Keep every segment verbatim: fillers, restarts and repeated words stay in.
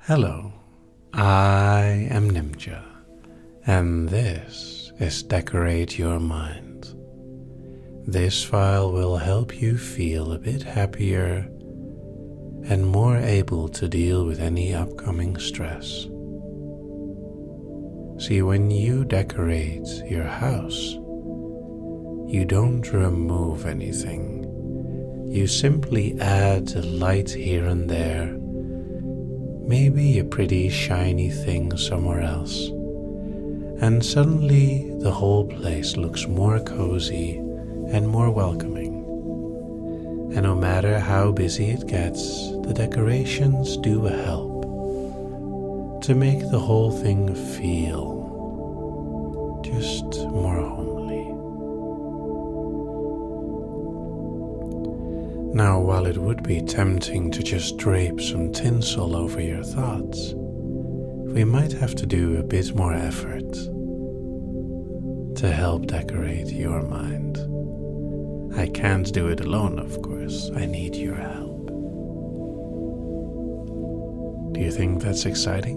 Hello, I am Nimja, and this is Decorate Your Mind. This file will help you feel a bit happier and more able to deal with any upcoming stress. See, when you decorate your house, you don't remove anything. You simply add a light here and there, maybe a pretty shiny thing somewhere else, and suddenly the whole place looks more cozy and more welcoming. And no matter how busy it gets, the decorations do help to make the whole thing feel just more homely. Now, while it would be tempting to just drape some tinsel over your thoughts, we might have to do a bit more effort to help decorate your mind. I can't do it alone, of course. I need your help. Do you think that's exciting?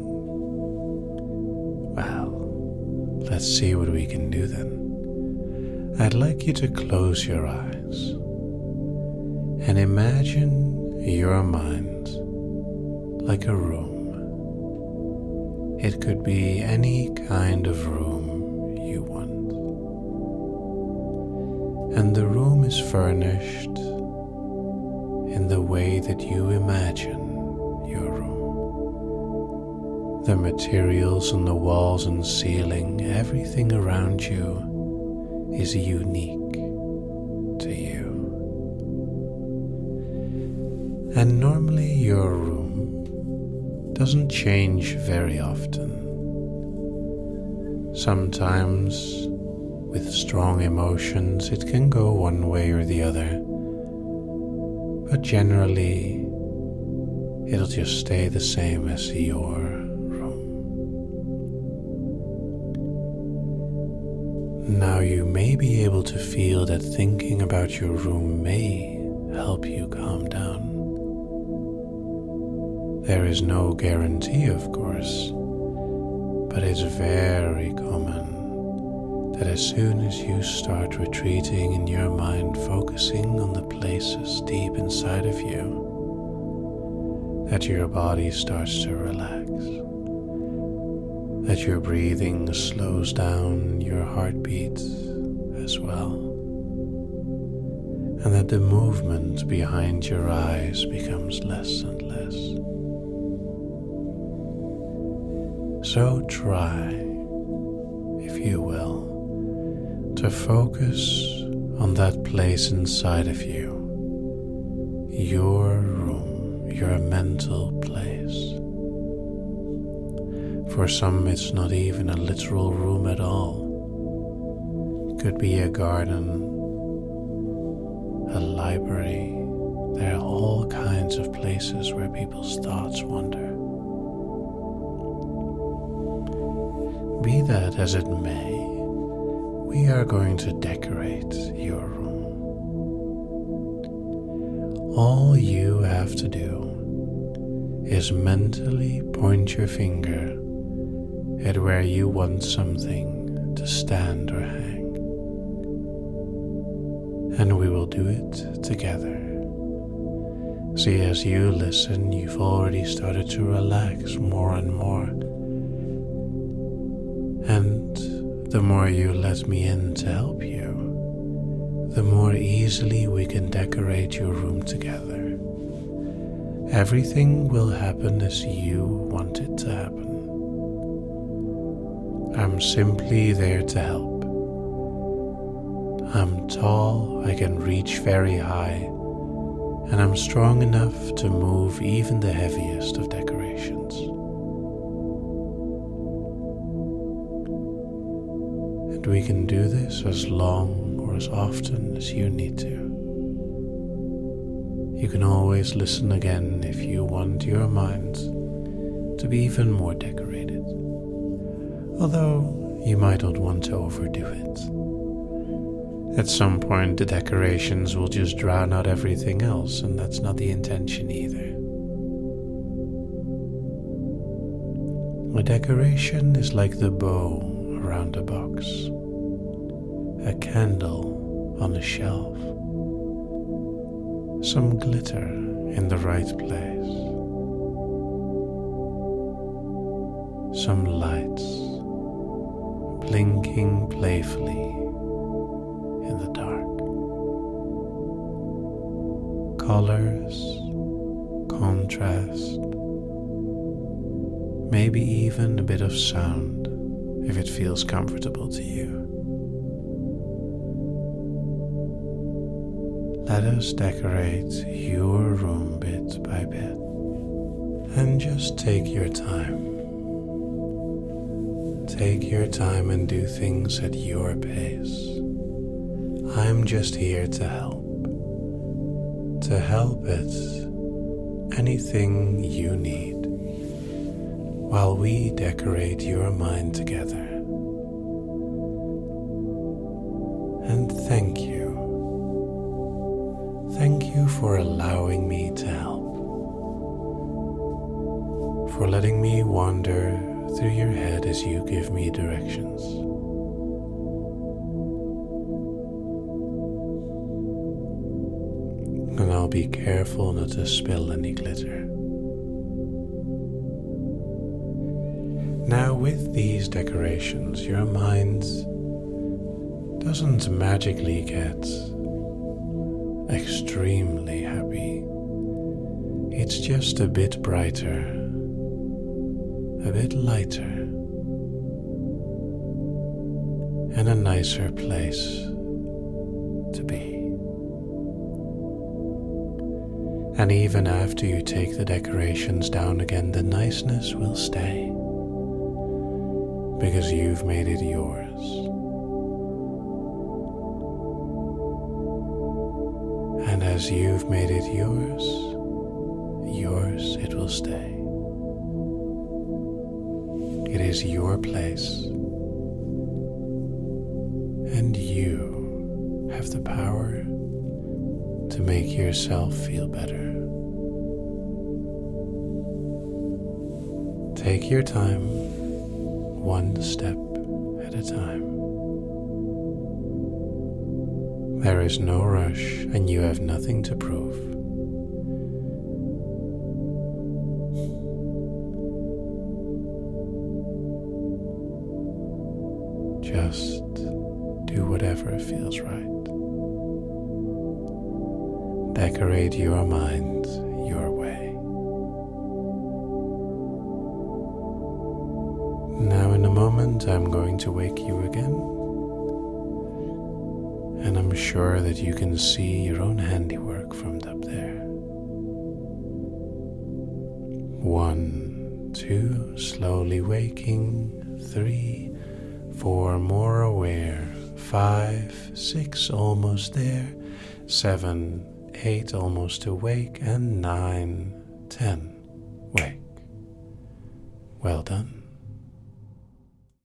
Well, let's see what we can do then. I'd like you to close your eyes and imagine your mind like a room. It could be any kind of room you want. And the room is furnished in the way that you imagine your room. The materials on the walls and ceiling, everything around you is unique to you. And normally your room doesn't change very often. Sometimes with strong emotions it can go one way or the other, but generally it'll just stay the same as your room. Now you may be able to feel that thinking about your room may help you calm down. There is no guarantee, of course, but it's very common that as soon as you start retreating in your mind, focusing on the places deep inside of you, that your body starts to relax, that your breathing slows down, your heartbeat as well, and that the movement behind your eyes becomes less and less. So try, if you will, to focus on that place inside of you, your room, your mental place. For some, it's not even a literal room at all. It could be a garden, a library. There are all kinds of places where people's thoughts wander. Be that as it may, we are going to decorate your room. All you have to do is mentally point your finger at where you want something to stand or hang. And we will do it together. See, as you listen, you've already started to relax more and more. And the more you let me in to help you, the more easily we can decorate your room together. Everything will happen as you want it to happen. I'm simply there to help. I'm tall, I can reach very high, and I'm strong enough to move even the heaviest of decorations. And we can do this as long or as often as you need to. You can always listen again if you want your mind to be even more decorated, although you might not want to overdo it. At some point the decorations will just drown out everything else, and that's not the intention either. A decoration is like the bow around a box, a candle on a shelf, some glitter in the right place, some lights blinking playfully in the dark. Colors, contrast, maybe even a bit of sound if it feels comfortable to you. Let us decorate your room bit by bit, and just take your time. Take your time and do things at your pace. I'm just here to help. To help it anything you need while we decorate your mind together. And thank you. Thank you for allowing me to help. For letting me wander through your head as you give me directions. And I'll be careful not to spill any glitter. Now, with these decorations, your mind doesn't magically get extremely happy. It's just a bit brighter, a bit lighter, and a nicer place to be. And even after you take the decorations down again, the niceness will stay, because you've made it yours. And as you've made it yours, yours it will stay. It is your place, and you have the power to make yourself feel better. Take your time, one step at a time. There is no rush, and you have nothing to prove. Just do whatever feels right. Decorate your mind your way. Now in a moment I'm going to wake you again, and I'm sure that you can see your own handiwork from up there. One, two, slowly waking. Three, four, more aware. Five, six, almost there. Seven, eight, almost awake. And nine, ten, wake. Well done.